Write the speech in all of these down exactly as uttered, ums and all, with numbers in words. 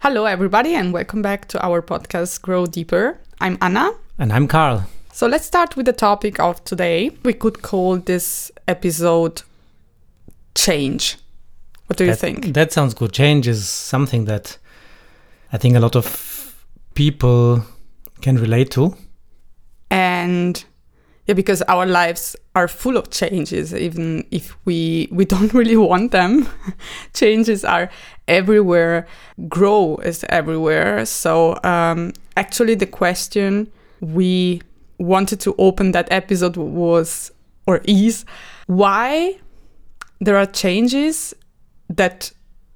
Hello, everybody, and welcome back to our podcast, Grow Deeper. I'm Anna. And I'm Carl. So let's start with the topic of today. We could call this episode Change. What do you that, think? That sounds good. Change is something that I think a lot of people can relate to. And yeah, because our lives are full of changes, even if we we don't really want them. Changes are everywhere. Grow is everywhere. So um, actually the question we wanted to open that episode was, or is, why there are changes that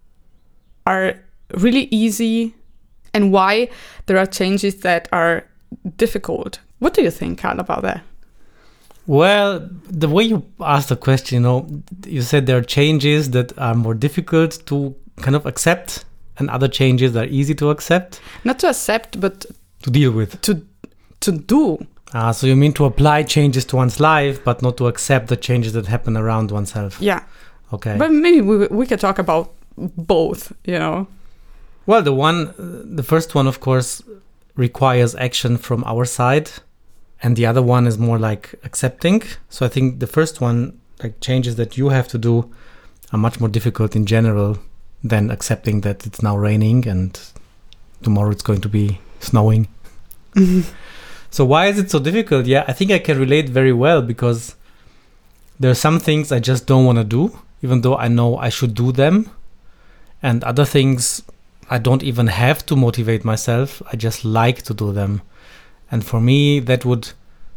are really easy and why there are changes that are difficult. What do you think, Carl, about that? Well, the way you asked the question, you know, you said there are changes that are more difficult to kind of accept and other changes that are easy to accept. Not to accept, but to deal with. To to do. Ah, so you mean to apply changes to one's life, but not to accept the changes that happen around oneself. Yeah. Okay. But maybe we we could talk about both, you know. Well, the one, the first one, of course, requires action from our side. And the other one is more like accepting. So I think the first one, like changes that you have to do, are much more difficult in general than accepting that it's now raining and tomorrow it's going to be snowing. Mm-hmm. So why is it so difficult? Yeah, I think I can relate very well because there are some things I just don't want to do, even though I know I should do them. And other things I don't even have to motivate myself. I just like to do them. And for me, that would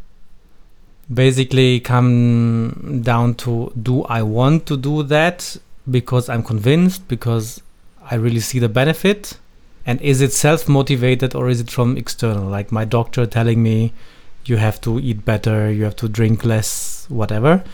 basically come down to, do I want to do that because I'm convinced, because I really see the benefit? And is it self-motivated or is it from external? Like my doctor telling me, you have to eat better, you have to drink less, whatever.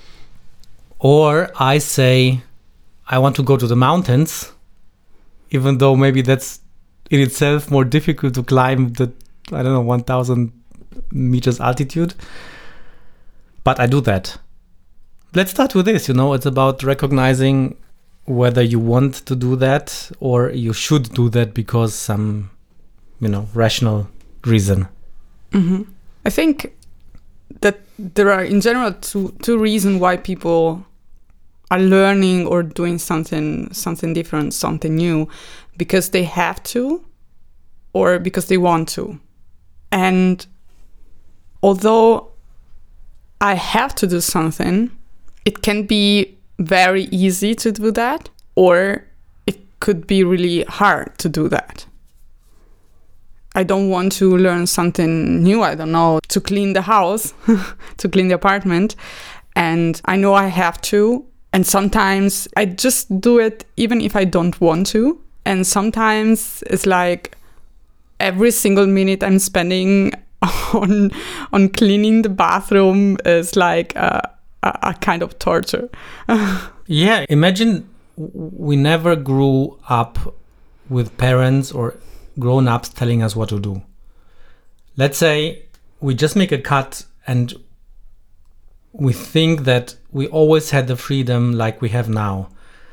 Or I say, I want to go to the mountains, even though maybe that's in itself more difficult to climb the I don't know, one thousand meters altitude. But I do that. Let's start with this, you know, it's about recognizing whether you want to do that or you should do that because some, you know, rational reason. Mm-hmm. I think that there are in general two two reasons why people are learning or doing something something different, something new, because they have to or because they want to. And although I have to do something, it can be very easy to do that, or it could be really hard to do that. I don't want to learn something new, I don't know, to clean the house, to clean the apartment. And I know I have to. And sometimes I just do it even if I don't want to. And sometimes it's like, every single minute I'm spending on on cleaning the bathroom is like a, a, a kind of torture. Yeah, imagine we never grew up with parents or grown-ups telling us what to do. Let's say we just make a cut and we think that we always had the freedom like we have now.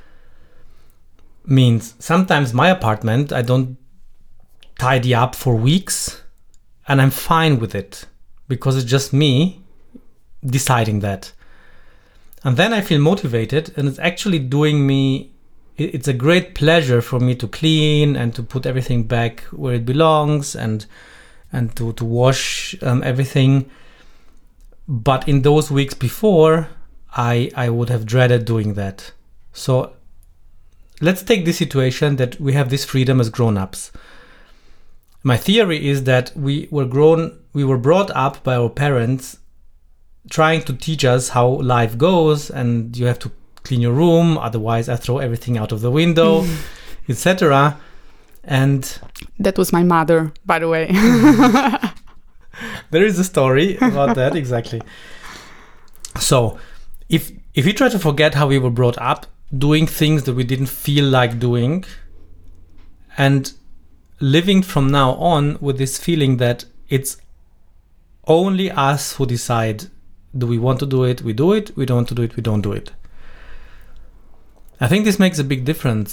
Means sometimes my apartment, I don't tidy up for weeks and I'm fine with it because it's just me deciding that. And then I feel motivated and it's actually doing me, it's a great pleasure for me to clean and to put everything back where it belongs and and to, to wash um, everything. But in those weeks before, I I would have dreaded doing that. So let's take this situation that we have this freedom as grown-ups. My theory is that we were grown, we were brought up by our parents trying to teach us how life goes and you have to clean your room, otherwise I throw everything out of the window, mm. et cetera. And that was my mother, by the way. There is a story about that, exactly. So if if we try to forget how we were brought up, doing things that we didn't feel like doing, and living from now on with this feeling that it's only us who decide, do we want to do it, we do it, we don't want to do it, we don't do it. I think this makes a big difference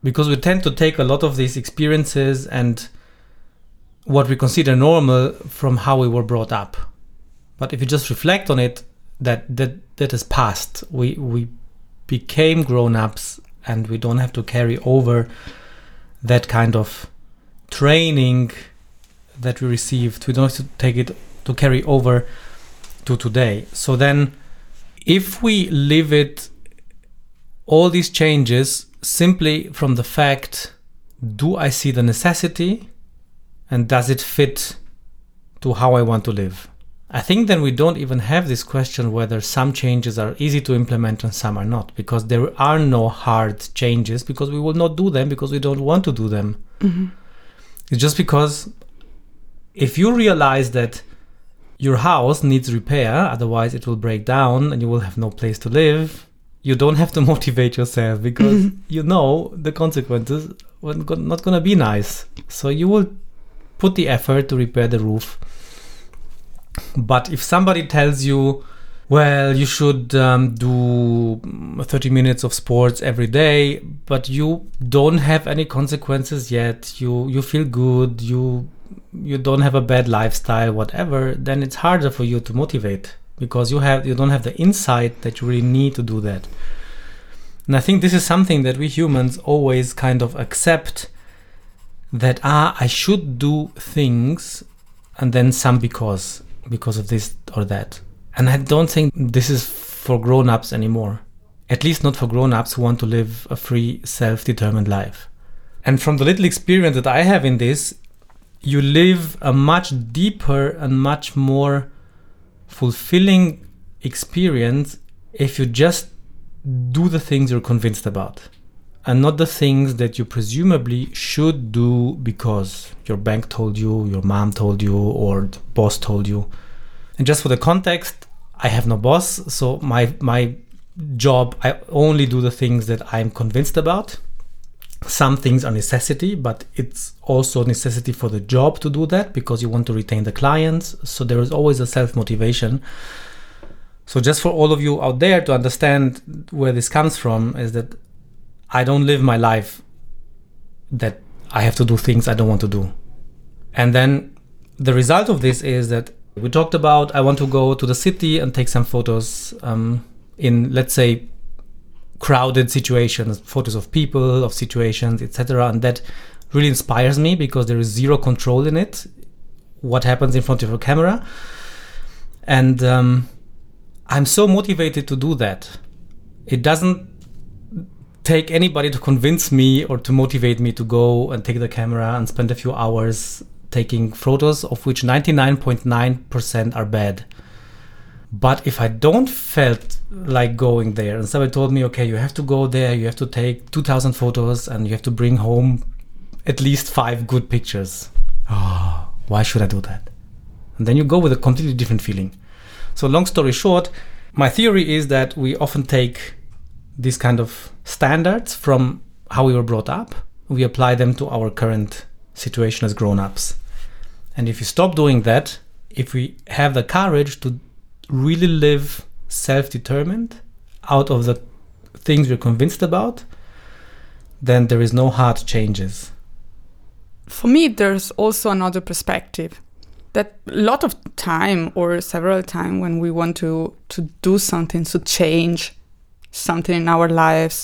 because we tend to take a lot of these experiences and what we consider normal from how we were brought up. But if you just reflect on it, that that that is past. We we became grown-ups, and we don't have to carry over that kind of training that we received. We don't have to take it to carry over to today. So then, if we live it, all these changes simply from the fact, do I see the necessity and does it fit to how I want to live? I think then we don't even have this question whether some changes are easy to implement and some are not, because there are no hard changes, because we will not do them because we don't want to do them. Mm-hmm. It's just because if you realize that your house needs repair, otherwise it will break down and you will have no place to live, you don't have to motivate yourself, because mm-hmm. you know the consequences are not going to be nice. So you will put the effort to repair the roof. But if somebody tells you, well, you should um, do thirty minutes of sports every day, but you don't have any consequences yet, you you feel good, you you don't have a bad lifestyle, whatever, then it's harder for you to motivate, because you have you don't have the insight that you really need to do that. And I think this is something that we humans always kind of accept, that ah, I should do things, and then some because because of this or that. And I don't think this is for grown-ups anymore. At least not for grown-ups who want to live a free, self-determined life. And from the little experience that I have in this, you live a much deeper and much more fulfilling experience if you just do the things you're convinced about, and not the things that you presumably should do because your bank told you, your mom told you, or the boss told you. And just for the context, I have no boss, so my my job, I only do the things that I'm convinced about. Some things are necessity, but it's also necessity for the job to do that, because you want to retain the clients. So there is always a self-motivation. So just for all of you out there to understand where this comes from, is that I don't live my life that I have to do things I don't want to do. And then the result of this is that we talked about, I want to go to the city and take some photos um, in, let's say, crowded situations, photos of people, of situations, et cetera. And that really inspires me, because there is zero control in it, what happens in front of a camera. And um, I'm so motivated to do that. It doesn't take anybody to convince me or to motivate me to go and take the camera and spend a few hours taking photos, of which ninety-nine point nine percent are bad. But if I don't felt like going there, and somebody told me, okay, you have to go there, you have to take two thousand photos, and you have to bring home at least five good pictures. Oh, why should I do that? And then you go with a completely different feeling. So long story short, my theory is that we often take these kind of standards from how we were brought up, we apply them to our current situation as grown-ups. And if you stop doing that, if we have the courage to really live self-determined out of the things we're convinced about, then there is no hard changes. For me, there's also another perspective. That a lot of time, or several times, when we want to, to do something, to change something in our lives,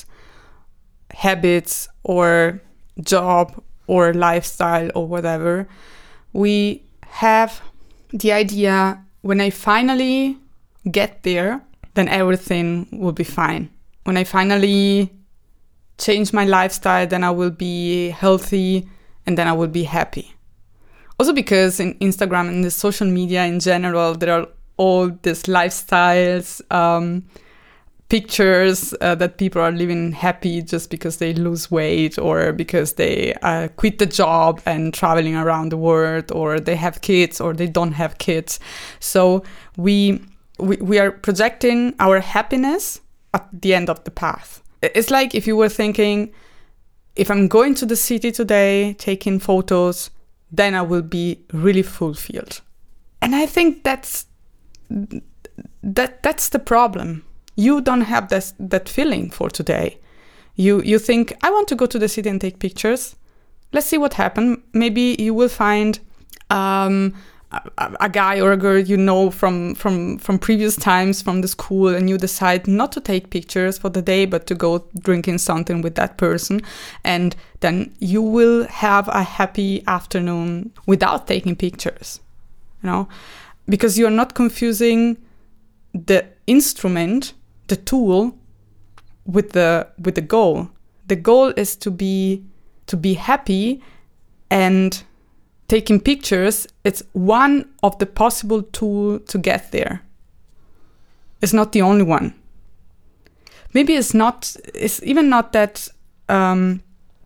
habits or job or lifestyle or whatever, we have the idea, when I finally get there, then everything will be fine. When I finally change my lifestyle, then I will be healthy, and then I will be happy. Also because in Instagram and the social media in general, there are all these lifestyles, um, pictures uh, that people are living happy just because they lose weight, or because they uh, quit the job and traveling around the world, or they have kids, or they don't have kids. So we we, we are projecting our happiness at the end of the path. It's like if you were thinking, if I'm going to the city today, taking photos, then I will be really fulfilled. And I think that's that that's the problem. You don't have that that feeling for today. You you think, I want to go to the city and take pictures. Let's see what happens. Maybe you will find um, a, a guy or a girl you know from, from, from previous times from the school, and you decide not to take pictures for the day, but to go drinking something with that person. And then you will have a happy afternoon without taking pictures, you know, because you're not confusing the instrument, the tool, with the with the goal. The goal is to be to be happy, and taking pictures, it's one of the possible tools to get there. It's not the only one. Maybe it's not, it's even not that um,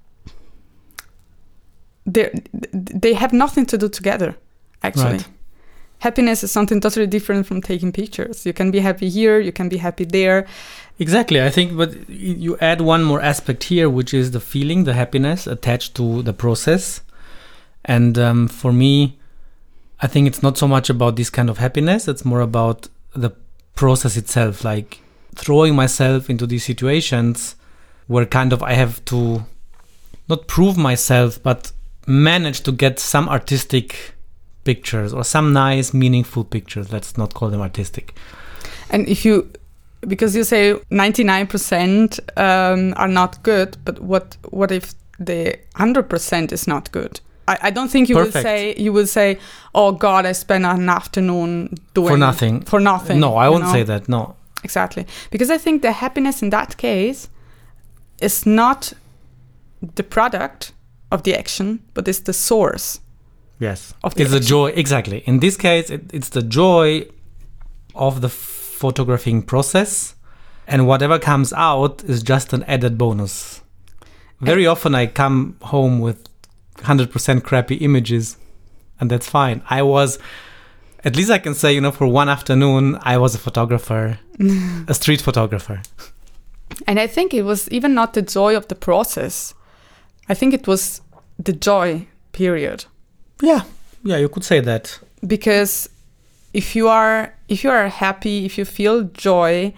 they they have nothing to do together, actually. Right. Happiness is something totally different from taking pictures. You can be happy here, you can be happy there. Exactly. I think, but you add one more aspect here, which is the feeling, the happiness attached to the process. And um, for me, I think it's not so much about this kind of happiness. It's more about the process itself, like throwing myself into these situations where kind of I have to not prove myself, but manage to get some artistic pictures or some nice, meaningful pictures. Let's not call them artistic. And if you, because you say ninety-nine percent um, are not good, but what what if the one hundred percent is not good? I, I don't think you Perfect. will say, you will say, oh God, I spent an afternoon doing... For nothing. For nothing. No, I won't know? say that, no. Exactly. Because I think the happiness in that case is not the product of the action, but it's the source. Yes, of the it's action. the joy, exactly. In this case, it, it's the joy of the photographing process, and whatever comes out is just an added bonus. Very and often I come home with one hundred percent crappy images, and that's fine. I was, at least I can say, you know, for one afternoon, I was a photographer, a street photographer. And I think it was even not the joy of the process. I think it was the joy, period. Yeah, yeah, you could say that. Because if you are if you are happy, if you feel joy,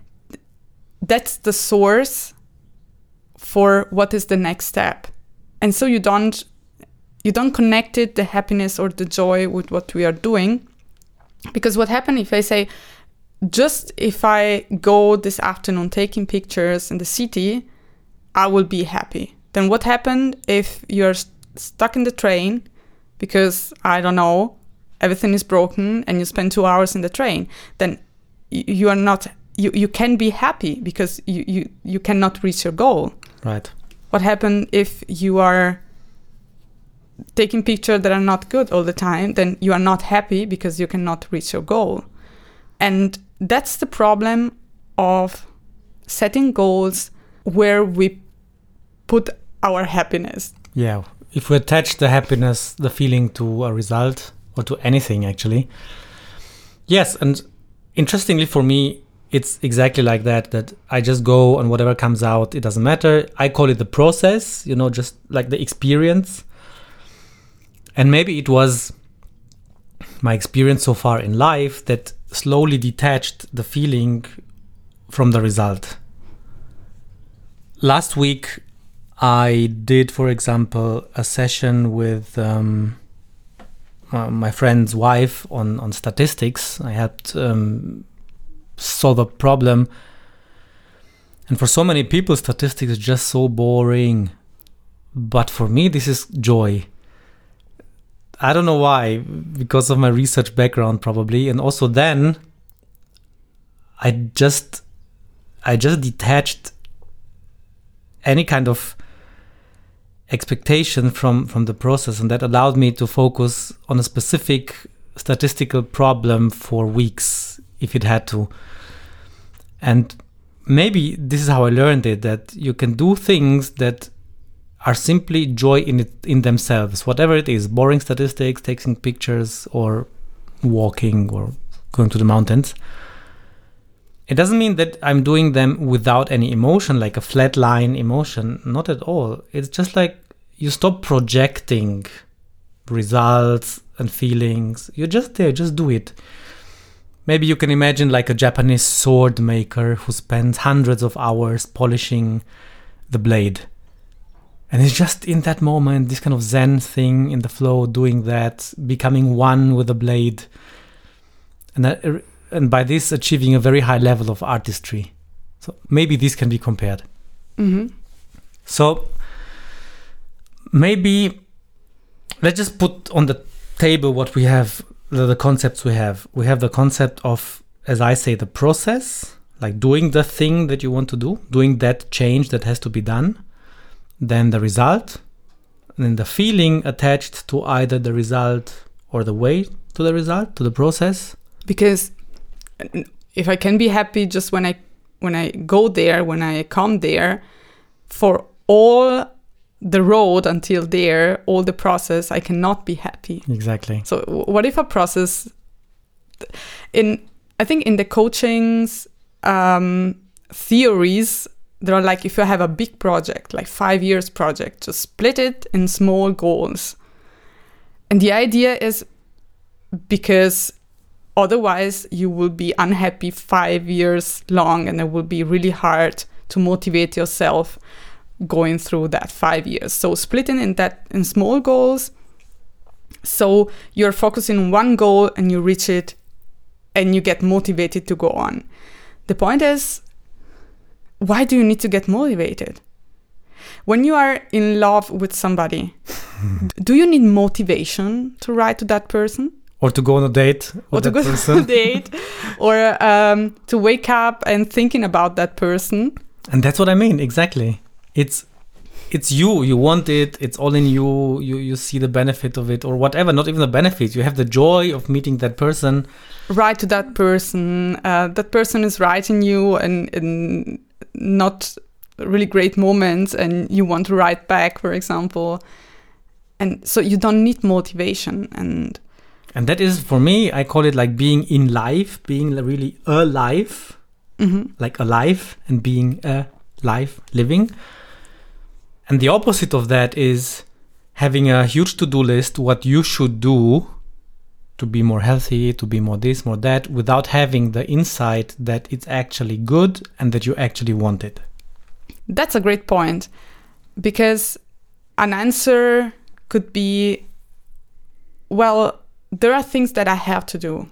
that's the source for what is the next step. And so you don't you don't connect it, the happiness or the joy, with what we are doing. Because what happens if I say, just if I go this afternoon taking pictures in the city, I will be happy. Then what happened if you're st- stuck in the train because, I don't know, everything is broken and you spend two hours in the train? Then y- you are not, you, you can be happy because you, you, you cannot reach your goal. Right. What happened if you are taking pictures that are not good all the time? Then you are not happy because you cannot reach your goal. And that's the problem of setting goals where we put our happiness. Yeah. If we attach the happiness, the feeling to a result or to anything, actually. Yes. And interestingly for me, it's exactly like that, that I just go and whatever comes out, it doesn't matter. I call it the process, you know, just like the experience. And maybe it was my experience so far in life that slowly detached the feeling from the result. Last week, I did, for example, a session with um, uh, my friend's wife on, on statistics. I helped um, solve a problem. And for so many people, statistics is just so boring. But for me, this is joy. I don't know why, because of my research background probably. And also then I just I just detached any kind of expectation from, from the process, and that allowed me to focus on a specific statistical problem for weeks if it had to. And maybe this is how I learned it, that you can do things that are simply joy in it in themselves, whatever it is, boring statistics, taking pictures, or walking, or going to the mountains. It doesn't mean that I'm doing them without any emotion, like a flat line emotion. Not at all. It's just like you stop projecting results and feelings. You're just there, just do it. Maybe you can imagine like a Japanese sword maker who spends hundreds of hours polishing the blade. And it's just in that moment, this kind of Zen thing in the flow, doing that, becoming one with the blade. And that, and by this, achieving a very high level of artistry. So maybe this can be compared. Mm-hmm. So maybe let's just put on the table what we have, the, the concepts we have. We have the concept of, as I say, the process, like doing the thing that you want to do, doing that change that has to be done. Then the result, and then the feeling attached to either the result or the way to the result, to the process. Because if I can be happy just when I when I go there, when I come there, for all the road until there, all the process, I cannot be happy. Exactly. So what if a process in, I think in the coaching's um, theories, there are like, if you have a big project, like five years project, just split it in small goals. And the idea is because otherwise you will be unhappy five years long and it will be really hard to motivate yourself going through that five years. So splitting in that in small goals. So you're focusing on one goal and you reach it and you get motivated to go on. The point is, why do you need to get motivated? When you are in love with somebody, do you need motivation to write to that person? Or to go on a date with or to that go person. on a date, or um, to wake up and thinking about that person. And that's what I mean, exactly. It's it's you, you want it, it's all in you, you, you see the benefit of it, or whatever, not even the benefit. You have the joy of meeting that person. Write to that person. Uh, that person is writing you and, and not really great moments, and you want to write back, for example. And so you don't need motivation. And And that is, for me, I call it like being in life, being really alive, mm-hmm. like alive and being alive, living. And the opposite of that is having a huge to-do list, what you should do to be more healthy, to be more this, more that, without having the insight that it's actually good and that you actually want it. That's a great point, because an answer could be, well, there are things that I have to do.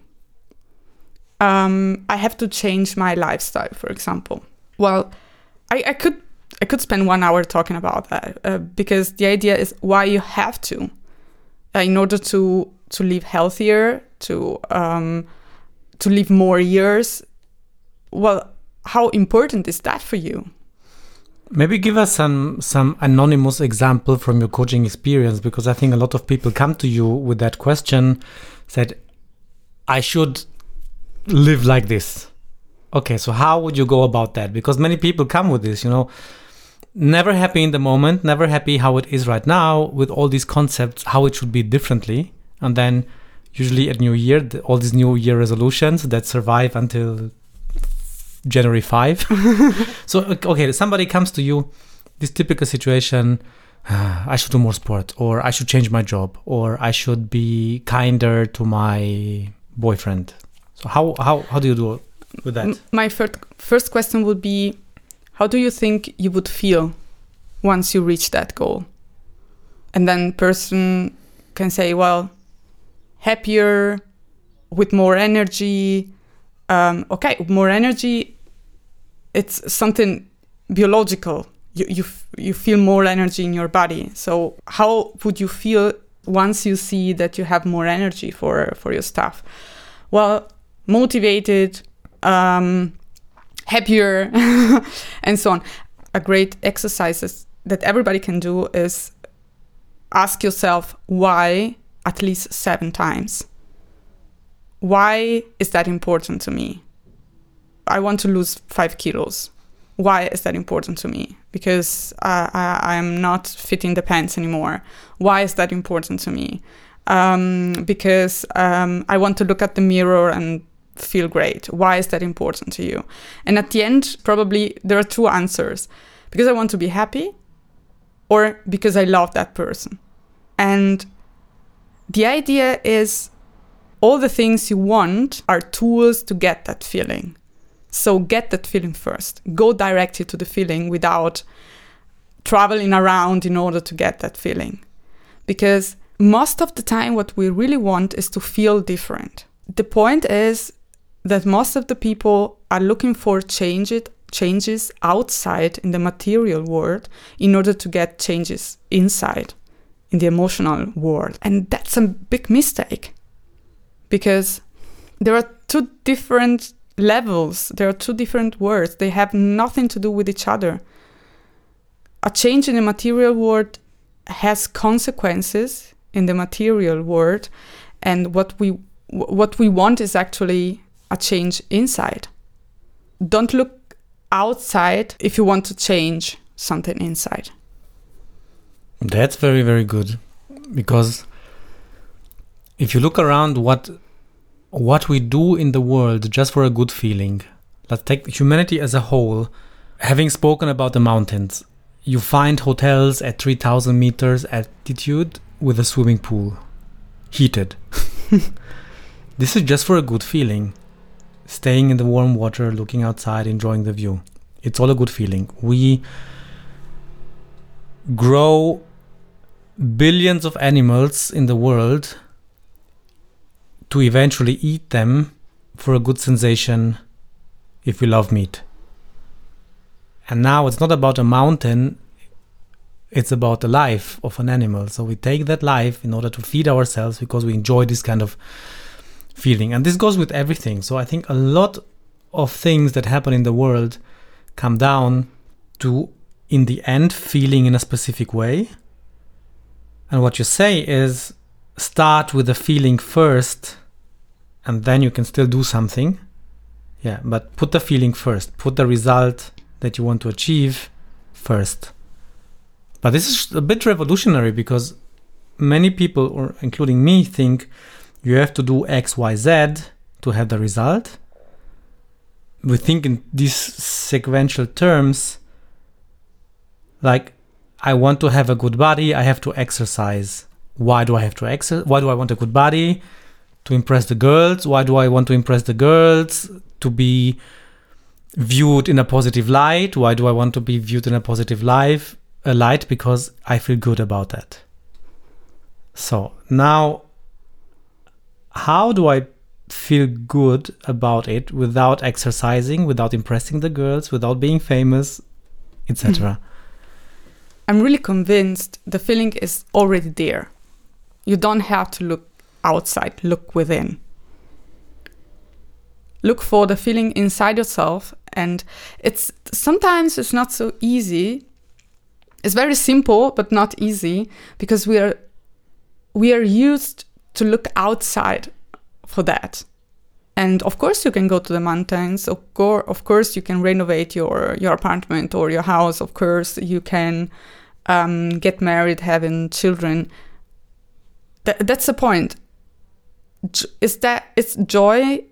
Um, I have to change my lifestyle, for example. Well, I, I could I could spend one hour talking about that uh, because the idea is why you have to, uh, in order to to live healthier, to um, to live more years. Well, how important is that for you? Maybe give us some some anonymous example from your coaching experience, because I think a lot of people come to you with that question, said, I should live like this. Okay, so how would you go about that? Because many people come with this, you know, never happy in the moment, never happy how it is right now, with all these concepts, how it should be differently. And then usually at New Year, the, all these New Year resolutions that survive until January fifth. So, okay, somebody comes to you, this typical situation, uh, I should do more sport, or I should change my job, or I should be kinder to my boyfriend. So how how, how do you do with that? My first, first question would be, how do you think you would feel once you reach that goal? And then person can say, well, happier, with more energy. Um, okay, more energy, it's something biological. You, you you feel more energy in your body. So how would you feel once you see that you have more energy for, for your stuff? Well, motivated, um, happier, and so on. A great exercise that everybody can do is ask yourself why at least seven times. Why is that important to me? I want to lose five kilos. Why is that important to me? Because uh, I am not fitting the pants anymore. Why is that important to me? Um, because um, I want to look at the mirror and feel great. Why is that important to you? And at the end, probably there are two answers. Because I want to be happy, or because I love that person. And the idea is, all the things you want are tools to get that feeling. So get that feeling first. Go directly to the feeling without traveling around in order to get that feeling. Because most of the time what we really want is to feel different. The point is that most of the people are looking for change it, changes outside in the material world in order to get changes inside in the emotional world. And that's a big mistake, because there are two different levels, there are two different worlds. They have nothing to do with each other. A change in the material world has consequences in the material world, and what we what we want is actually a change inside. Don't look outside if you want to change something inside. That's very, very good, because if you look around what what we do in the world just for a good feeling, let's take humanity as a whole. Having spoken about the mountains, you find hotels at three thousand meters altitude with a swimming pool, heated. This is just for a good feeling. Staying in the warm water, looking outside, enjoying the view. It's all a good feeling. We grow billions of animals in the world to eventually eat them for a good sensation if we love meat. And now it's not about a mountain, it's about the life of an animal. So we take that life in order to feed ourselves because we enjoy this kind of feeling. And this goes with everything. So I think a lot of things that happen in the world come down to, in the end, feeling in a specific way. And what you say is start with the feeling first, and then you can still do something. Yeah, but put the feeling first. Put the result that you want to achieve first. But this is a bit revolutionary, because many people, or including me, think you have to do X, Y, Z to have the result. We think in these sequential terms, like, I want to have a good body, I have to exercise. Why do I have to exercise? Why do I want a good body? To impress the girls. Why do I want to impress the girls? To be viewed in a positive light. Why do I want to be viewed in a positive life, a light? Because I feel good about that. So now, how do I feel good about it without exercising, without impressing the girls, without being famous, et cetera? I'm really convinced the feeling is already there. You don't have to look outside, look within. Look for the feeling inside yourself, and it's sometimes it's not so easy. It's very simple, but not easy, because we are we are used to look outside for that. And of course you can go to the mountains, of, co- of course you can renovate your, your apartment or your house, of course you can um, get married, having children. Th- that's the point. J- is that is joy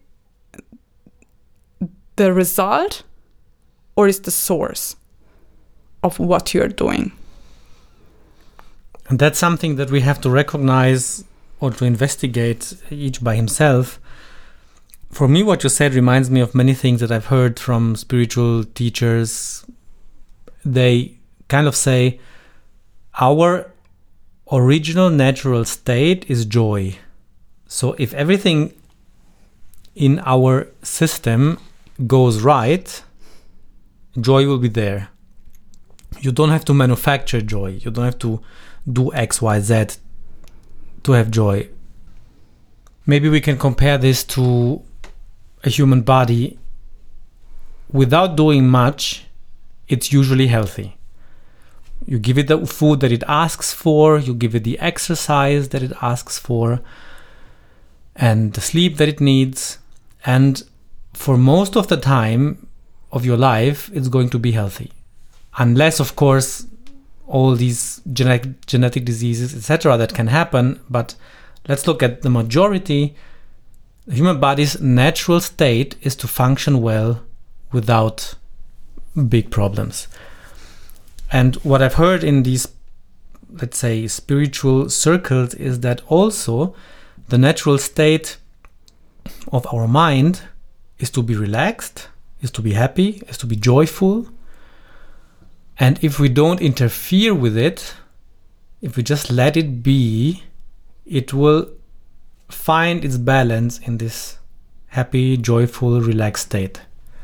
the result, or is the source of what you're doing? And that's something that we have to recognize or to investigate each by himself. For me, what you said reminds me of many things that I've heard from spiritual teachers. They kind of say, our original natural state is joy. So if everything in our system goes right, joy will be there. You don't have to manufacture joy. You don't have to do X, Y, Z to have joy. Maybe we can compare this to a human body. Without doing much, it's usually healthy. You give it the food that it asks for, you give it the exercise that it asks for, and the sleep that it needs, and for most of the time of your life, it's going to be healthy. Unless, of course, all these genetic, genetic diseases, et cetera, that can happen. But let's look at the majority. The human body's natural state is to function well without big problems. And what I've heard in these, let's say, spiritual circles is that also the natural state of our mind is to be relaxed, is to be happy, is to be joyful. And if we don't interfere with it, if we just let it be, it will find its balance in this happy, joyful, relaxed state.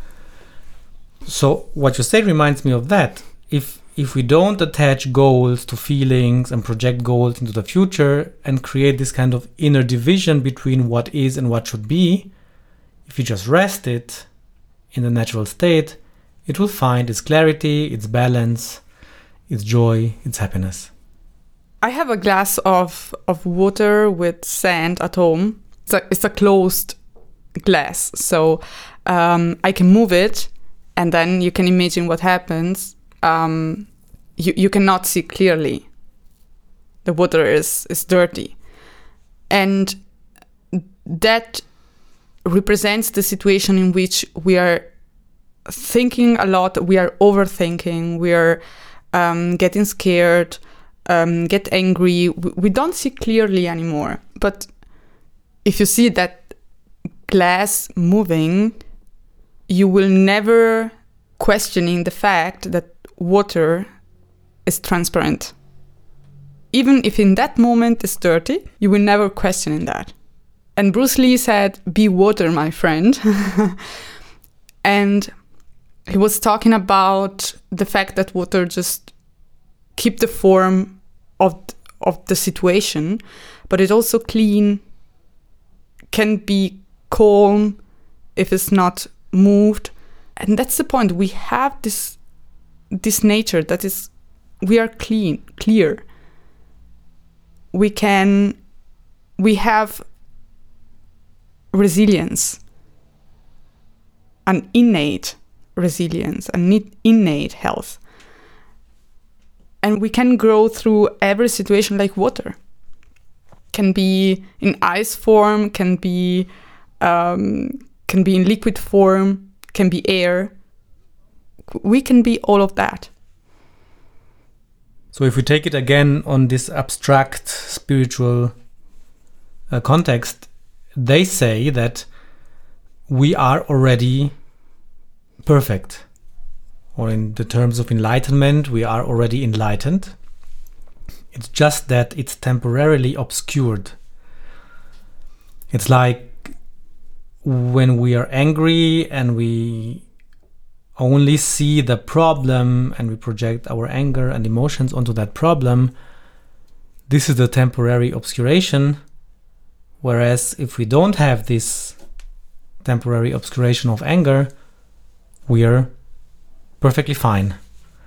So what you say reminds me of that. If if we don't attach goals to feelings and project goals into the future and create this kind of inner division between what is and what should be, if you just rest it in the natural state, it will find its clarity, its balance, its joy, its happiness. I have a glass of, of water with sand at home. It's a, it's a closed glass, so um, I can move it, and then you can imagine what happens. Um, you, you cannot see clearly. The water is, is dirty. And that represents the situation in which we are thinking a lot, we are overthinking, we are um, getting scared, um, get angry. We, we don't see clearly anymore. But if you see that glass moving, you will never questioning the fact that water is transparent. Even if in that moment it's dirty, you will never question that. And Bruce Lee said, "Be water, my friend." And he was talking about the fact that water just keep the form of of the situation, but it also clean, can be calm if it's not moved. And that's the point. We have this this nature that is, we are clean, clear. We can, we have resilience, an innate resilience, an innate health. And we can grow through every situation like water. Can be in ice form, can be um, can be in liquid form, can be air. We can be all of that. So if we take it again on this abstract spiritual uh, context, they say that we are already perfect. Or in the terms of enlightenment, we are already enlightened. It's just that it's temporarily obscured. It's like when we are angry and we only see the problem and we project our anger and emotions onto that problem, this is the temporary obscuration. Whereas if we don't have this temporary obscuration of anger, we are perfectly fine.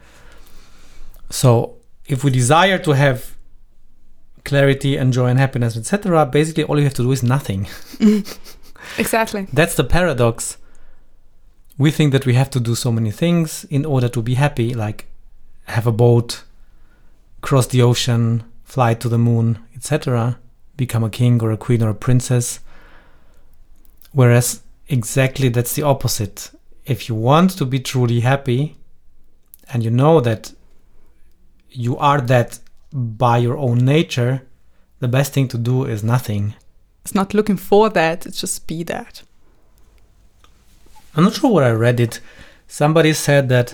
So if we desire to have clarity and joy and happiness, et cetera, basically all you have to do is nothing. Exactly. That's the paradox. We think that we have to do so many things in order to be happy, like have a boat, cross the ocean, fly to the moon, et cetera, become a king or a queen or a princess. Whereas exactly that's the opposite. If you want to be truly happy, and you know that you are that by your own nature, the best thing to do is nothing. It's not looking for that, it's just be that. I'm not sure where I read it. Somebody said that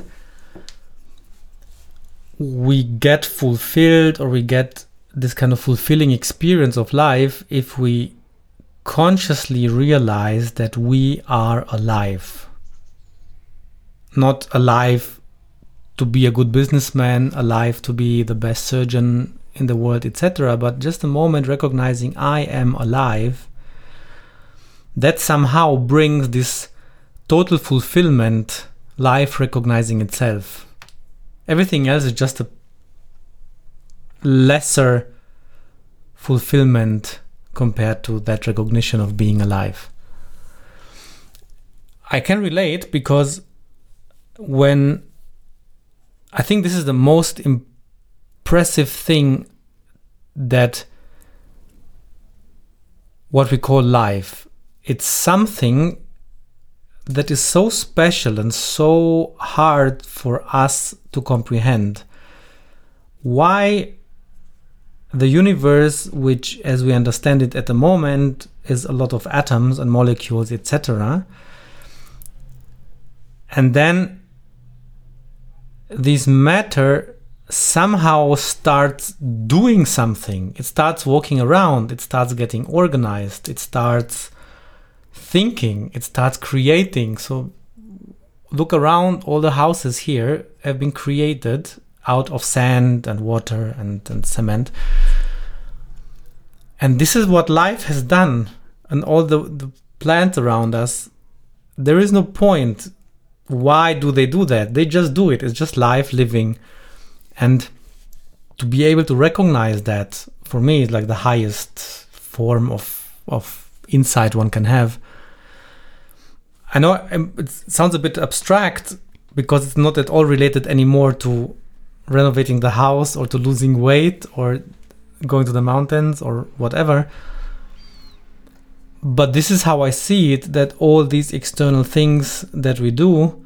we get fulfilled, or we get this kind of fulfilling experience of life if we consciously realize that we are alive. Not alive to be a good businessman, alive to be the best surgeon in the world, et cetera, but just a moment recognizing I am alive. That somehow brings this total fulfillment, life recognizing itself. Everything else is just a lesser fulfillment compared to that recognition of being alive. I can relate because when I think this is the most impressive thing, that what we call life, it's something that is so special and so hard for us to comprehend. Why the universe, which as we understand it at the moment is a lot of atoms and molecules, et cetera, and then this matter somehow starts doing something. It starts walking around, it starts getting organized, it starts thinking, it starts creating. So look around, all the houses here have been created out of sand and water and, and cement. And this is what life has done. And all the, the plants around us, there is no point. Why do they do that? They just do it. It's just life living. And to be able to recognize that, for me, is like the highest form of, of insight one can have. I know it sounds a bit abstract because it's not at all related anymore to renovating the house or to losing weight or going to the mountains or whatever. But this is how I see it, that all these external things that we do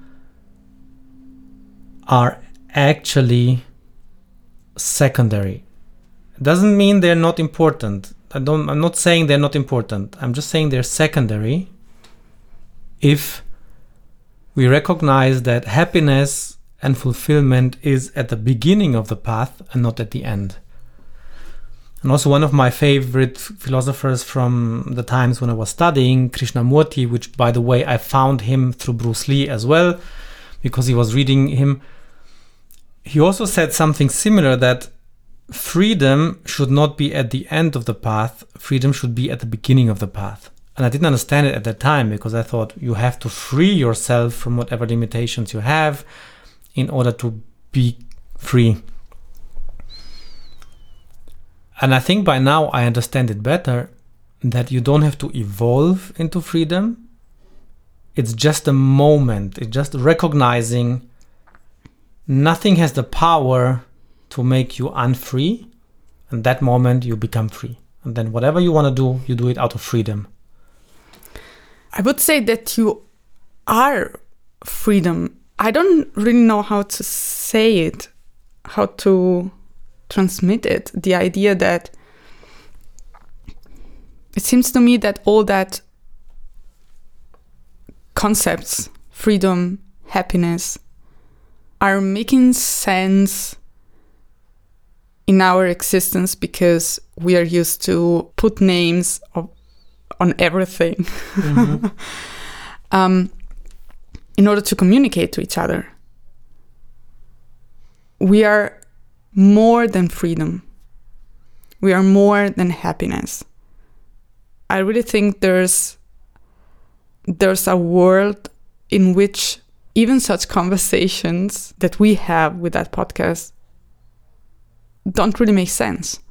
are actually secondary. It doesn't mean they're not important. I don't, I'm not saying they're not important. I'm just saying they're secondary if we recognize that happiness and fulfillment is at the beginning of the path and not at the end. And also one of my favorite philosophers from the times when I was studying, Krishnamurti, which, by the way, I found him through Bruce Lee as well, because he was reading him. He also said something similar, that freedom should not be at the end of the path. Freedom should be at the beginning of the path. And I didn't understand it at that time, because I thought you have to free yourself from whatever limitations you have in order to be free. And I think by now I understand it better, that you don't have to evolve into freedom. It's just a moment. It's just recognizing nothing has the power to make you unfree. And that moment you become free. And then whatever you want to do, you do it out of freedom. I would say that you are freedom. I don't really know how to say it, how to transmit it. The idea that it seems to me that all that concepts, freedom, happiness, are making sense in our existence because we are used to put names of, on everything mm-hmm. um, in order to communicate to each other. We are more than freedom. We are more than happiness. I really think there's there's a world in which even such conversations that we have with that podcast don't really make sense.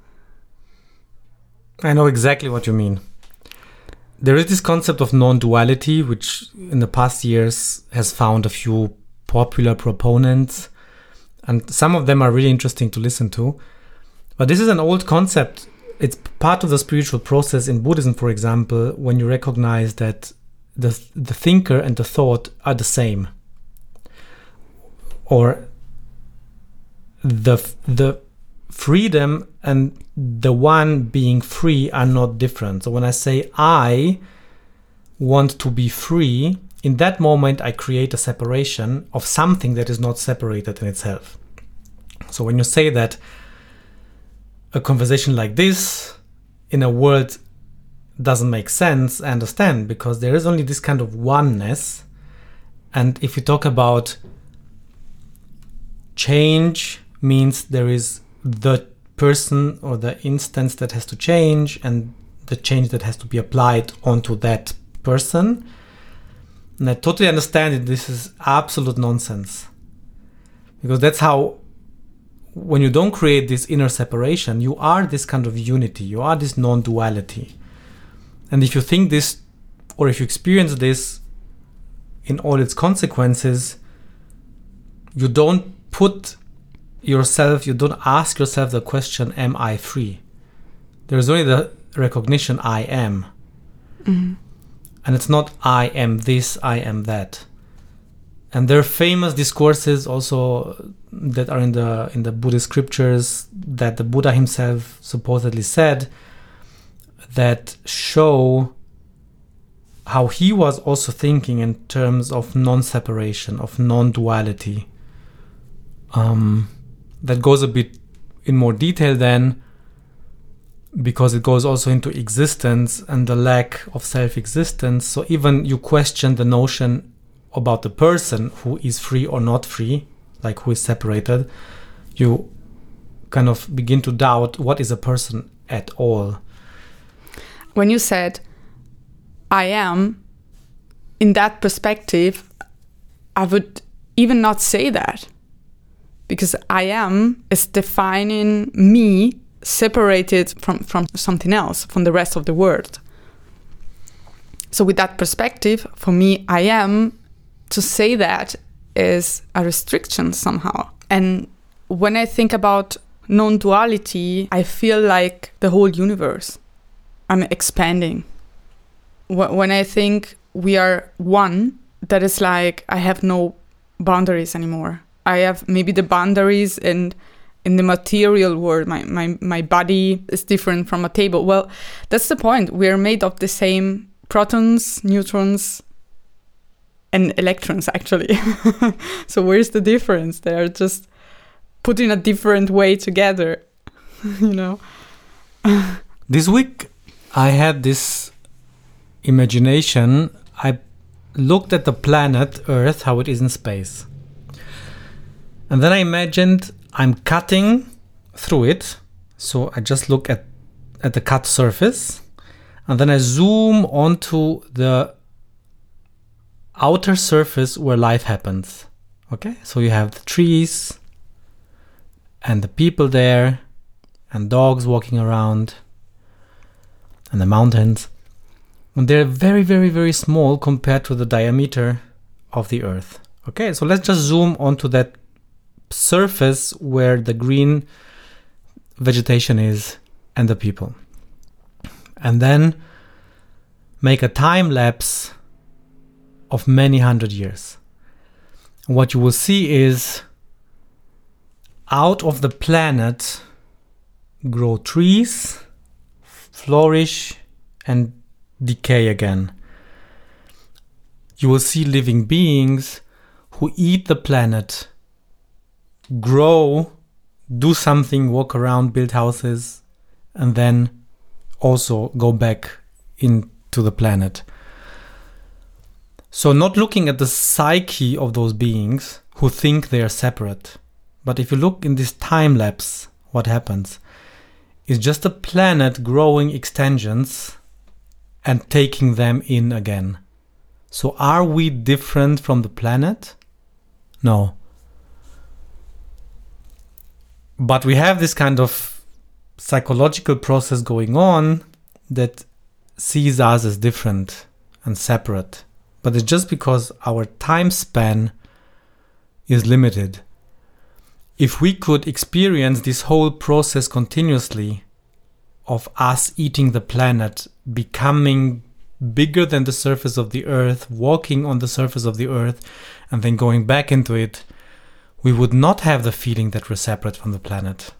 I know exactly what you mean. There is this concept of non-duality, which in the past years has found a few popular proponents, and some of them are really interesting to listen to. But this is an old concept. It's part of the spiritual process in Buddhism, for example, when you recognize that the the thinker and the thought are the same. Or the the freedom and the one being free are not different. So when I say I want to be free, in that moment I create a separation of something that is not separated in itself. So when you say that a conversation like this in a world doesn't make sense, I understand, because there is only this kind of oneness. And if you talk about change, means there is the person or the instance that has to change and the change that has to be applied onto that person. And I totally understand it. This is absolute nonsense. Because that's how, when you don't create this inner separation, you are this kind of unity. You are this non-duality. And if you think this, or if you experience this in all its consequences, you don't put yourself, you don't ask yourself the question, am I free? There is only the recognition, I am. Mm-hmm. And it's not, I am this, I am that. And there are famous discourses also that are in the in the Buddhist scriptures that the Buddha himself supposedly said, that show how he was also thinking in terms of non-separation, of non-duality. um, that goes a bit in more detail then, because it goes also into existence and the lack of self-existence. So even you question the notion about the person who is free or not free, like who is separated, you kind of begin to doubt what is a person at all. When you said, I am, in that perspective, I would even not say that. Because I am is defining me separated from, from something else, from the rest of the world. So with that perspective, for me, I am, to say that is a restriction somehow. And when I think about non-duality, I feel like the whole universe. I'm expanding. When I think we are one, that is like I have no boundaries anymore. I have maybe the boundaries in in the material world. My, my, my body is different from a table. Well, that's the point. We are made of the same protons, neutrons, and electrons, actually. So where's the difference? They are just put in a different way together, you know? This week, I had this imagination. I looked at the planet Earth, how it is in space. And then I imagined I'm cutting through it. So I just look at, at the cut surface. And then I zoom onto the outer surface where life happens. Okay? So you have the trees and the people there and dogs walking around and the mountains. And they're very, very, very small compared to the diameter of the Earth. Okay? So let's just zoom onto that surface where the green vegetation is and the people. And then make a time lapse of many hundred years. What you will see is out of the planet grow trees, flourish, and decay again. You will see living beings who eat the planet, grow, do something, walk around, build houses, and then also go back into the planet. So not looking at the psyche of those beings who think they are separate, but if you look in this time lapse, what happens is just a planet growing extensions and taking them in again. So are we different from the planet? No. But we have this kind of psychological process going on that sees us as different and separate. But it's just because our time span is limited. If we could experience this whole process continuously of us eating the planet, becoming bigger than the surface of the Earth, walking on the surface of the Earth, and then going back into it, we would not have the feeling that we're separate from the planet.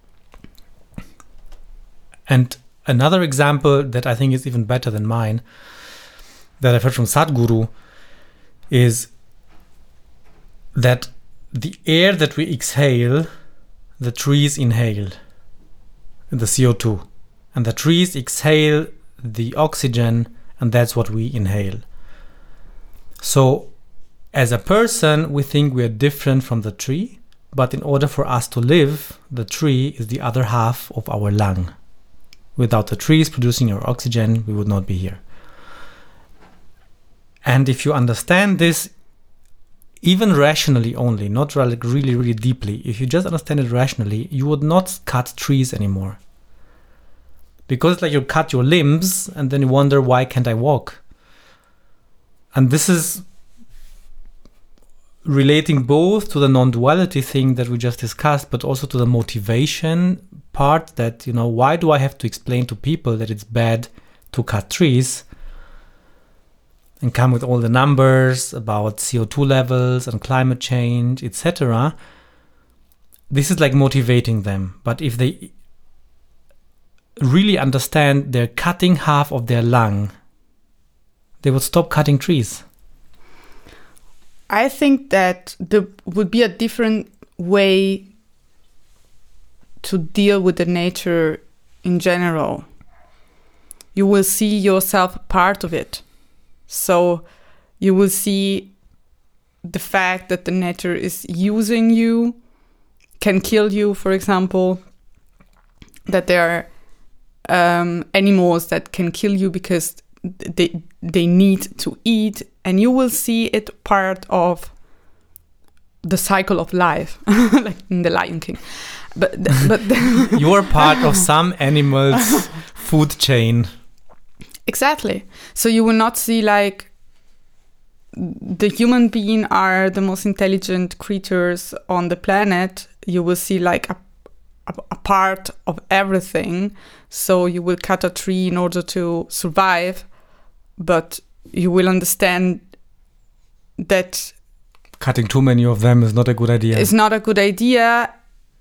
And another example that I think is even better than mine, that I've heard from Sadhguru, is that the air that we exhale, the trees inhale the C O two. And the trees exhale the oxygen, and that's what we inhale. So as a person, we think we are different from the tree, but in order for us to live, the tree is the other half of our lung. Without the trees producing our oxygen, we would not be here. And if you understand this, even rationally only, not really, really, really deeply, if you just understand it rationally, you would not cut trees anymore. Because it's like you cut your limbs and then you wonder, why can't I walk? And this is relating both to the non-duality thing that we just discussed, but also to the motivation part that, you know, why do I have to explain to people that it's bad to cut trees and come with all the numbers about C O two levels and climate change, et cetera. This is like motivating them. But if they really understand they're cutting half of their lung, they would stop cutting trees. I think that there would be a different way to deal with the nature in general. You will see yourself a part of it. So you will see the fact that the nature is using you, can kill you, for example, that there are um, animals that can kill you because they they need to eat, and you will see it part of the cycle of life, like in The Lion King. But but you are part of some animal's food chain. Exactly. So you will not see like the human being are the most intelligent creatures on the planet. You will see like a, a, a part of everything. So you will cut a tree in order to survive, but you will understand that cutting too many of them is not a good idea. It's not a good idea.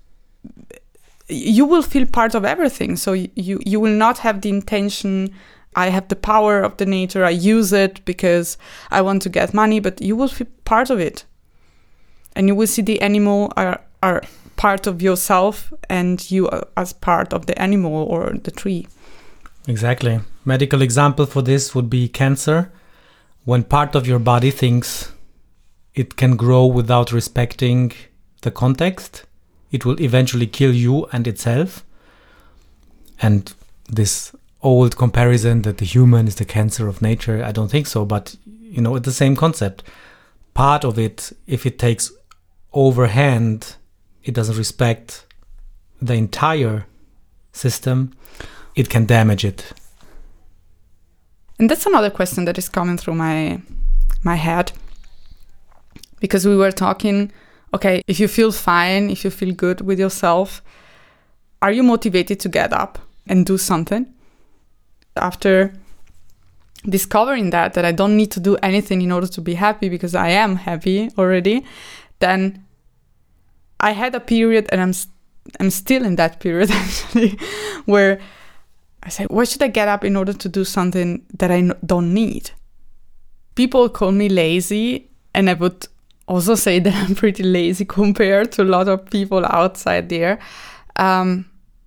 You will feel part of everything. So you, you will not have the intention, I have the power of the nature, I use it because I want to get money, but you will feel part of it. And you will see the animal are, are part of yourself and you as part of the animal or the tree. Exactly. Medical example for this would be cancer. When part of your body thinks it can grow without respecting the context, it will eventually kill you and itself. And this old comparison that the human is the cancer of nature, I don't think so, but you know, it's the same concept. Part of it, if it takes overhand, it doesn't respect the entire system, it can damage it. And that's another question that is coming through my my head. Because we were talking, okay, if you feel fine, if you feel good with yourself, are you motivated to get up and do something? After discovering that, that I don't need to do anything in order to be happy because I am happy already, then I had a period, and I'm I'm still in that period actually, where I say, why should I get up in order to do something that I don't need? People call me lazy, and I would also say that I'm pretty lazy compared to a lot of people outside there. Um,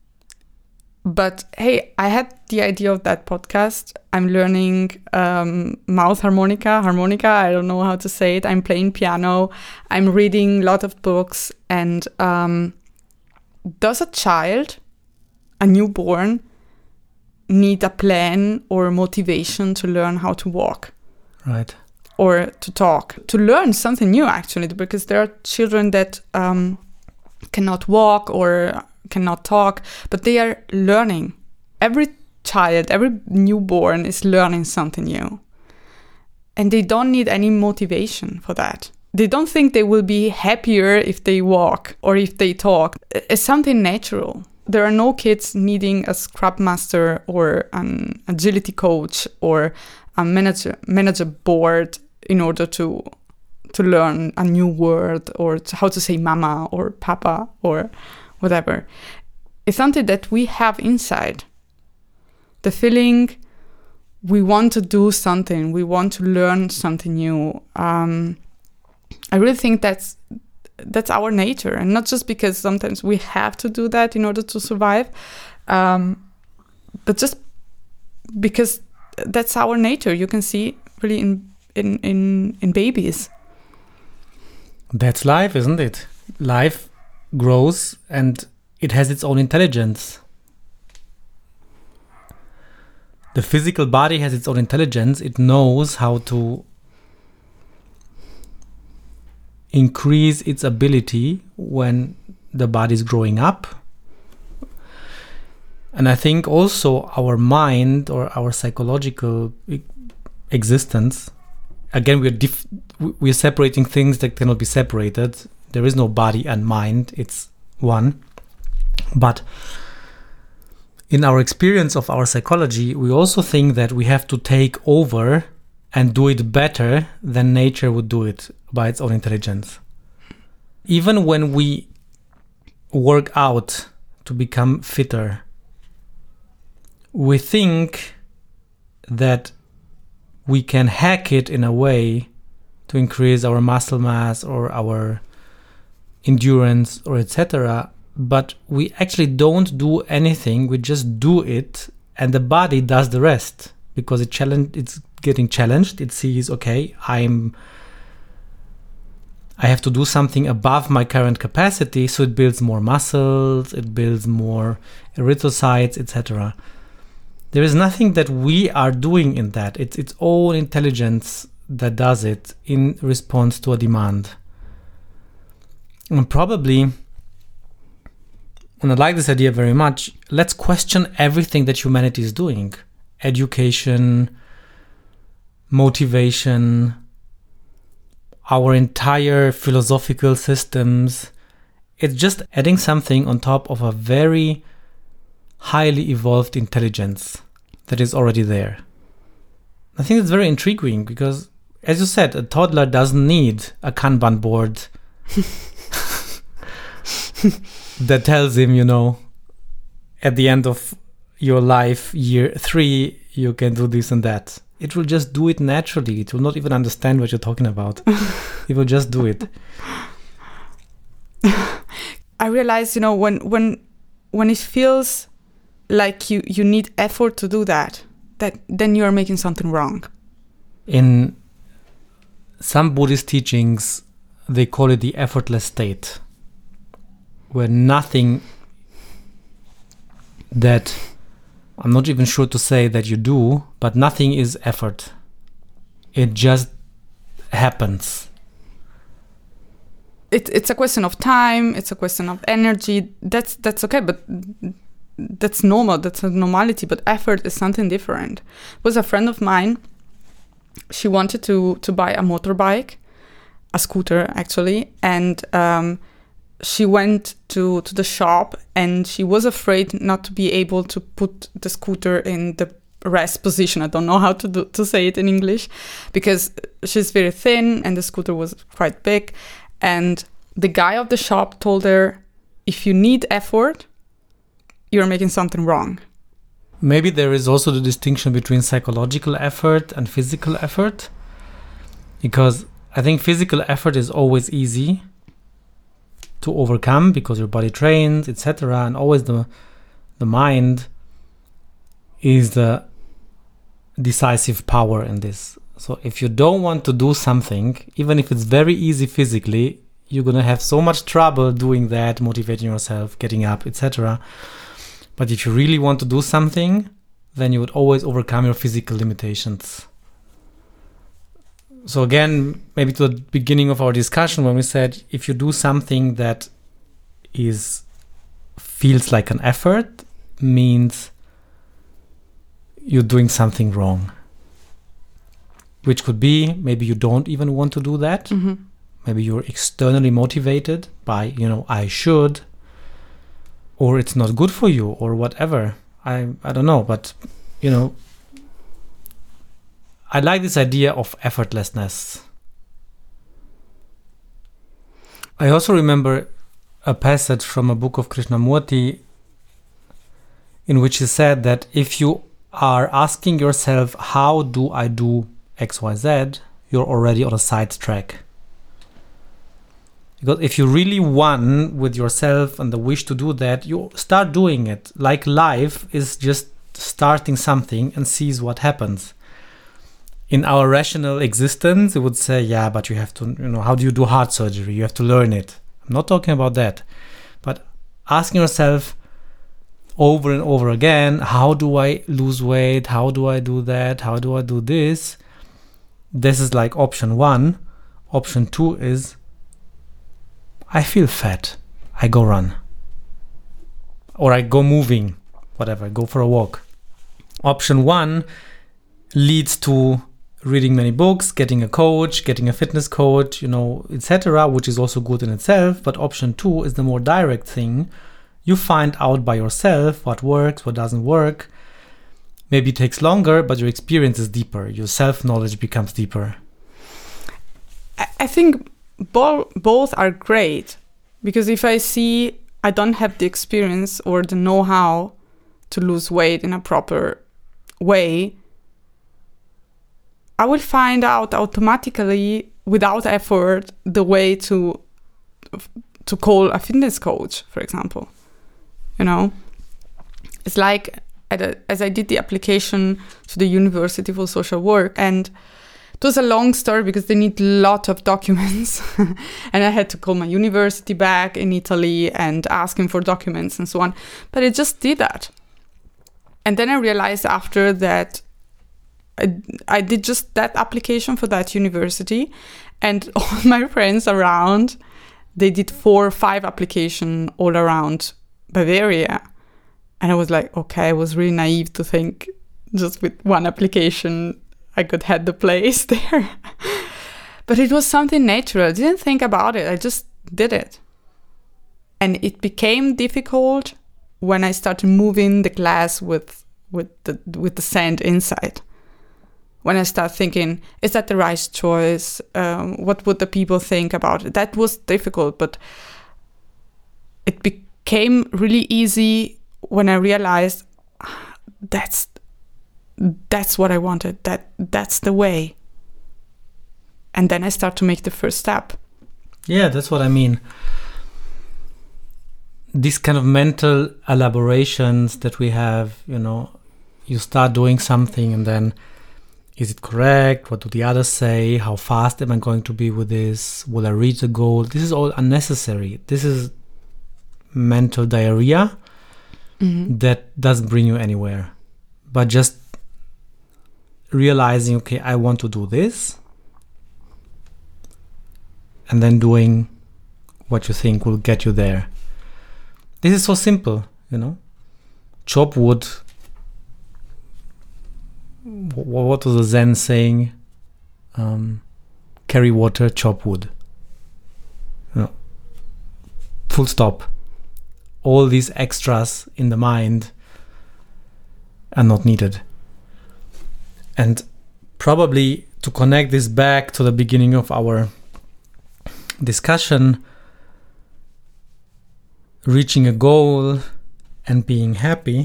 but hey, I had the idea of that podcast. I'm learning um, mouth harmonica, harmonica, I don't know how to say it. I'm playing piano. I'm reading a lot of books. And um, does a child, a newborn, need a plan or motivation to learn how to walk? Right. Or to talk, to learn something new, actually, because there are children that um, cannot walk or cannot talk, but they are learning. Every child, every newborn is learning something new. And they don't need any motivation for that. They don't think they will be happier if they walk or if they talk. It's something natural. There are no kids needing a scrub master or an agility coach or a manager manager board in order to to learn a new word or to how to say mama or papa or whatever. It's something that we have inside. The feeling we want to do something, we want to learn something new. Um, I really think that's that's our nature, and not just because sometimes we have to do that in order to survive, um, but just because that's our nature. You can see really in in in, in babies. That's life, isn't it? Life grows and it has its own intelligence. The physical body has its own intelligence. It knows how to increase its ability when the body is growing up. And I think also our mind or our psychological existence, again, we're dif- we're separating things that cannot be separated. There is no body and mind, it's one. But in our experience of our psychology, we also think that we have to take over and do it better than nature would do it by its own intelligence. Even when we work out to become fitter, we think that we can hack it in a way to increase our muscle mass or our endurance or et cetera. But we actually don't do anything. We just do it, and the body does the rest because it challenge. It's getting challenged. It sees, okay, I'm. I have to do something above my current capacity, so it builds more muscles, it builds more erythrocytes, et cetera. There is nothing that we are doing in that. It's its own intelligence that does it in response to a demand. And probably, and I like this idea very much, let's question everything that humanity is doing. Education, motivation, our entire philosophical systems. It's just adding something on top of a very highly evolved intelligence that is already there. I think it's very intriguing because, as you said, a toddler doesn't need a Kanban board that tells him, you know, at the end of your life, year three, you can do this and that. It will just do it naturally. It will not even understand what you're talking about. It will just do it. I realize, you know, when when when it feels like you, you need effort to do that, that then you are making something wrong. In some Buddhist teachings, they call it the effortless state, where nothing that, I'm not even sure to say that you do, but nothing is effort. It just happens. It, it's a question of time, it's a question of energy. That's that's okay, but that's normal, that's a normality, but effort is something different. It was a friend of mine, she wanted to, to buy a motorbike, a scooter actually, and um, she went to, to the shop and she was afraid not to be able to put the scooter in the rest position. I don't know how to do, to say it in English, because she's very thin and the scooter was quite big. And the guy of the shop told her, if you need effort, you're making something wrong. Maybe there is also the distinction between psychological effort and physical effort, because I think physical effort is always easy to overcome because your body trains, et cetera, and always the the mind is the decisive power in this. So if you don't want to do something, even if it's very easy physically, you're gonna have so much trouble doing that, motivating yourself, getting up, et cetera. But if you really want to do something, then you would always overcome your physical limitations. So again, maybe to the beginning of our discussion when we said, if you do something that is feels like an effort, means you're doing something wrong. Which could be, maybe you don't even want to do that. Mm-hmm. Maybe you're externally motivated by, you know, I should, or it's not good for you, or whatever. I I don't know, but, you know, I like this idea of effortlessness. I also remember a passage from a book of Krishnamurti in which he said that if you are asking yourself, how do I do X Y Z, you're already on a side track. Because if you really won with yourself and the wish to do that, you start doing it. Like life is just starting something and sees what happens. In our rational existence, it would say, yeah, but you have to, you know, how do you do heart surgery? You have to learn it. I'm not talking about that. But asking yourself over and over again, how do I lose weight? How do I do that? How do I do this? This is like option one. Option two is, I feel fat. I go run. Or I go moving, whatever, go for a walk. Option one leads to reading many books, getting a coach, getting a fitness coach, you know, et cetera, which is also good in itself. But option two is the more direct thing. You find out by yourself what works, what doesn't work. Maybe it takes longer, but your experience is deeper. Your self-knowledge becomes deeper. I think bo- both are great, because if I see I don't have the experience or the know-how to lose weight in a proper way, I will find out automatically, without effort, the way to to call a fitness coach, for example. You know, it's like at a, as I did the application to the University for Social Work, and it was a long story because they need a lot of documents and I had to call my university back in Italy and ask him for documents and so on. But I just did that. And then I realized after that I, I did just that application for that university, and all my friends around, they did four or five applications all around Bavaria. And I was like, okay, I was really naive to think just with one application I could head the place there. But it was something natural. I didn't think about it. I just did it. And it became difficult when I started moving the class with with the with the sand inside. When I started thinking, is that the right choice? Um, what would the people think about it? That was difficult, but it became really easy when I realized that's that's what I wanted. That that's the way. And then I start to make the first step. Yeah, that's what I mean. These kind of mental elaborations that we have, you know, you start doing something and then, is it correct? What do the others say? How fast am I going to be with this? Will I reach the goal? This is all unnecessary. This is mental diarrhea mm-hmm. that doesn't bring you anywhere. But just realizing, okay, I want to do this, and then doing what you think will get you there. This is so simple, you know. Chop wood. What was the Zen saying? Um, carry water, chop wood. You know, full stop. All these extras in the mind are not needed. And probably to connect this back to the beginning of our discussion, reaching a goal and being happy.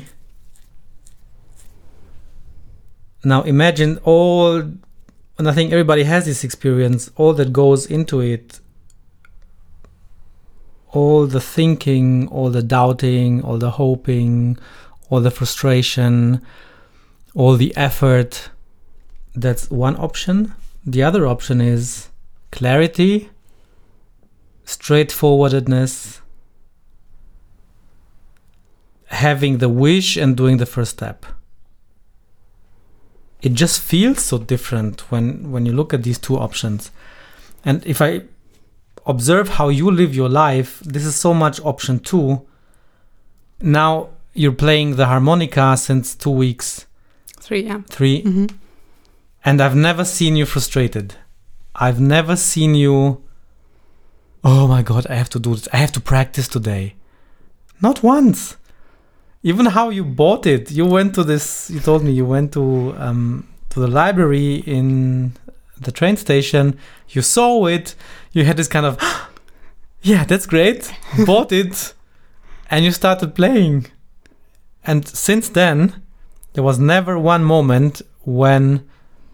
Now imagine all, and I think everybody has this experience, all that goes into it, all the thinking, all the doubting, all the hoping, all the frustration, all the effort. That's one option. The other option is clarity, straightforwardness, having the wish and doing the first step. It just feels so different when, when you look at these two options. And if I observe how you live your life, this is so much option two. Now you're playing the harmonica since two weeks. Three, yeah. Three. Mm-hmm. And I've never seen you frustrated. I've never seen you, oh my God, I have to do this. I have to practice today. Not once. Even how you bought it. You went to this, you told me you went to um, to the library in the train station. You saw it. You had this kind of, yeah, that's great. Bought it. And you started playing. And since then, there was never one moment when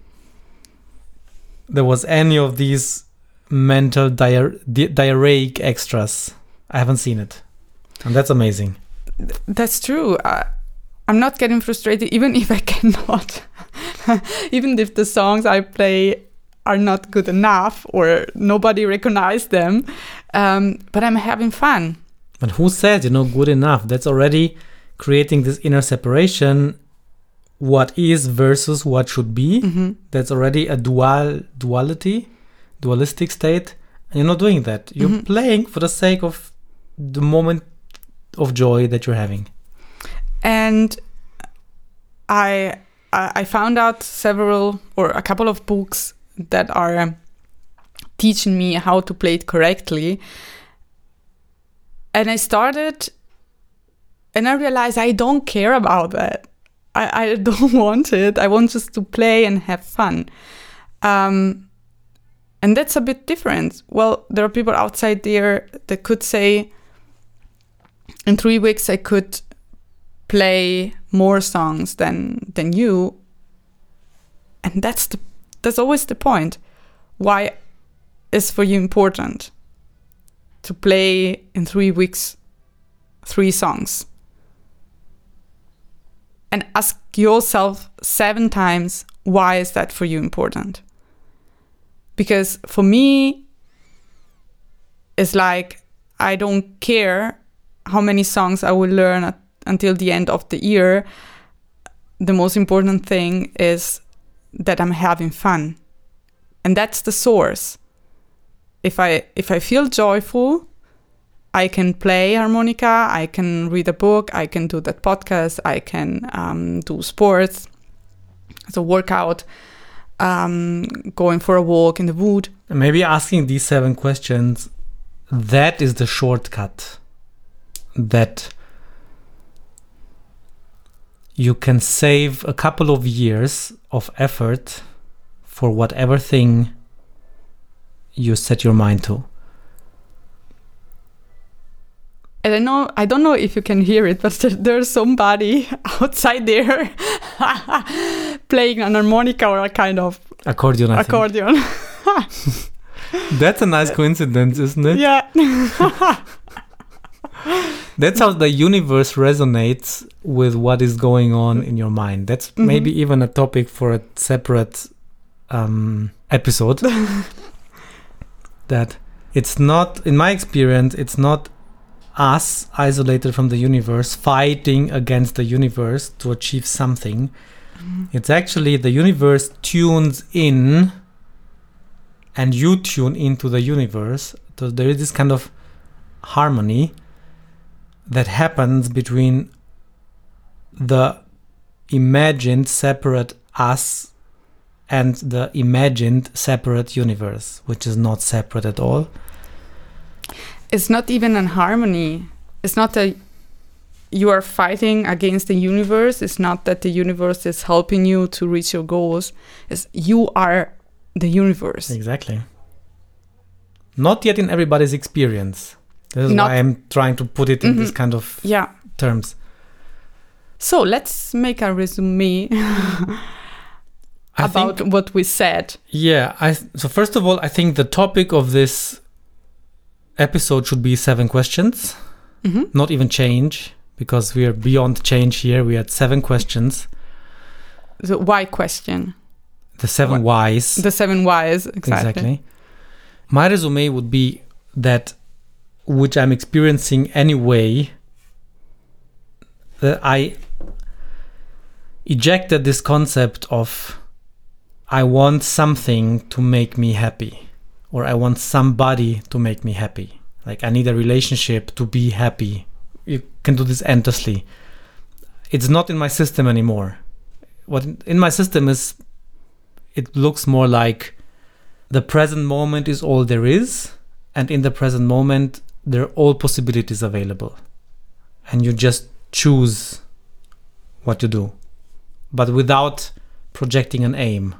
there was any of these mental diar- di- diarrheic extras. I haven't seen it. And that's amazing. That's true. Uh, I'm not getting frustrated, even if I cannot. Even if the songs I play are not good enough or nobody recognizes them. Um, but I'm having fun. But who said, you know, good enough? That's already creating this inner separation. What is versus what should be. Mm-hmm. That's already a dual duality, dualistic state. And you're not doing that. You're mm-hmm. playing for the sake of the moment of joy that you're having. And I I found out several or a couple of books that are teaching me how to play it correctly. And I started and I realized I don't care about that. I, I don't want it. I want just to play and have fun. Um, and that's a bit different. Well, there are people outside there that could say, in three weeks I could play more songs than than you. And that's the that's always the point. Why is for you important? to play in three weeks three songs. And ask yourself seven times, why is that for you important? Because for me, it's like, I don't care how many songs I will learn at, until the end of the year. The most important thing is that I'm having fun. And that's the source. If I if I feel joyful, I can play harmonica, I can read a book, I can do that podcast, I can um, do sports, so workout, um, going for a walk in the wood. Maybe asking these seven questions, that is the shortcut that you can save a couple of years of effort for whatever thing you set your mind to. And I know I don't know if you can hear it, but there's somebody outside there playing an harmonica or a kind of accordion. I accordion. That's a nice coincidence, isn't it? Yeah. That's how the universe resonates with what is going on in your mind. That's mm-hmm. maybe even a topic for a separate um, episode. That it's not, in my experience, it's not us isolated from the universe fighting against the universe to achieve something. Mm-hmm. It's actually the universe tunes in and you tune into the universe. So there is this kind of harmony that happens between the imagined separate us and the imagined separate universe, which is not separate at all. It's not even an harmony. It's not that you are fighting against the universe. It's not that the universe is helping you to reach your goals. It's you are the universe. Exactly. Not yet in everybody's experience. This is not, why I'm trying to put it in mm-hmm. this kind of yeah. terms. So let's make a resume about think, what we said. Yeah. I so first of all, I think the topic of this episode should be seven questions, mm-hmm. not even change, because we are beyond change here. We had seven questions. The why question. The seven what? whys. The seven whys, exactly. Exactly. My resume would be that, which I'm experiencing anyway, that I ejected this concept of I want something to make me happy, or I want somebody to make me happy. Like I need a relationship to be happy. You can do this endlessly. It's not in my system anymore. What in my system is, it looks more like the present moment is all there is, and in the present moment there are all possibilities available, and you just choose what to do, but without projecting an aim.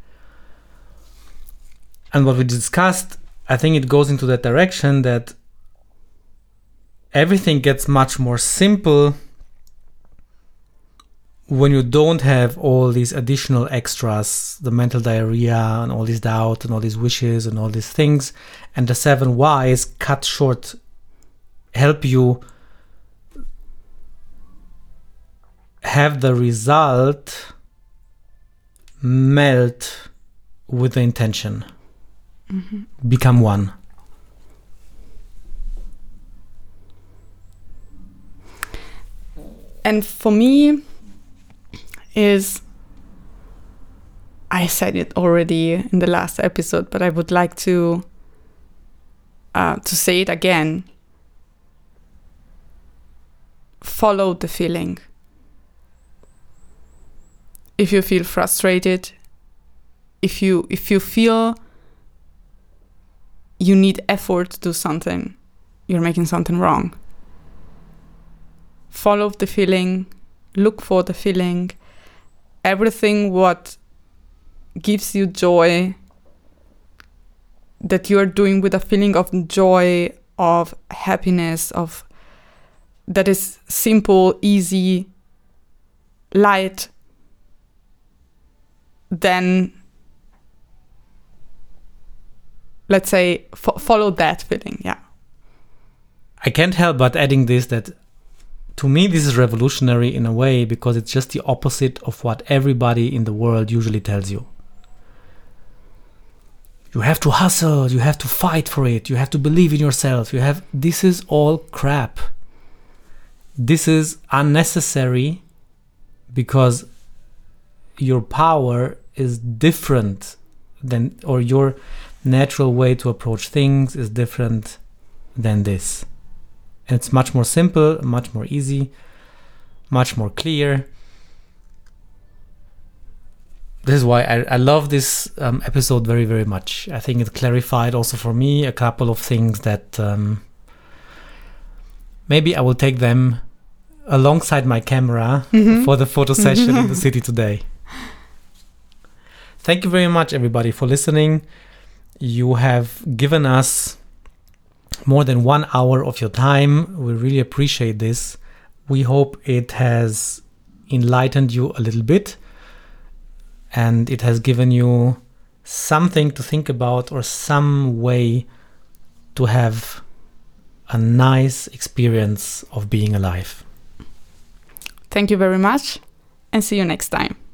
And what we discussed, I think it goes into that direction that everything gets much more simple when you don't have all these additional extras, the mental diarrhea and all these doubt and all these wishes and all these things. And the seven whys cut short, help you have the result melt with the intention. Mm-hmm. Become one. And for me, is, I said it already in the last episode, but I would like to uh, to say it again. Follow the feeling. If you feel frustrated, if you if you feel you need effort to do something, you're making something wrong. Follow the feeling, look for the feeling. Everything what gives you joy, that you are doing with a feeling of joy, of happiness, of that is simple, easy, light, then let's say fo- follow that feeling. Yeah. I can't help but adding this, that to me this is revolutionary in a way, because it's just the opposite of what everybody in the world usually tells you. You have to hustle, you have to fight for it, you have to believe in yourself, you have... This is all crap. This is unnecessary, because your power is different than, or your natural way to approach things is different than this. And it's much more simple, much more easy, much more clear. This is why I, I love this um, episode very, very much. I think it clarified also for me a couple of things that um, maybe I will take them alongside my camera mm-hmm. for the photo session in the city today. Thank you very much, everybody, for listening. You have given us more than one hour of your time. We really appreciate this. We hope it has enlightened you a little bit, and it has given you something to think about, or some way to have a nice experience of being alive. Thank you very much, and see you next time.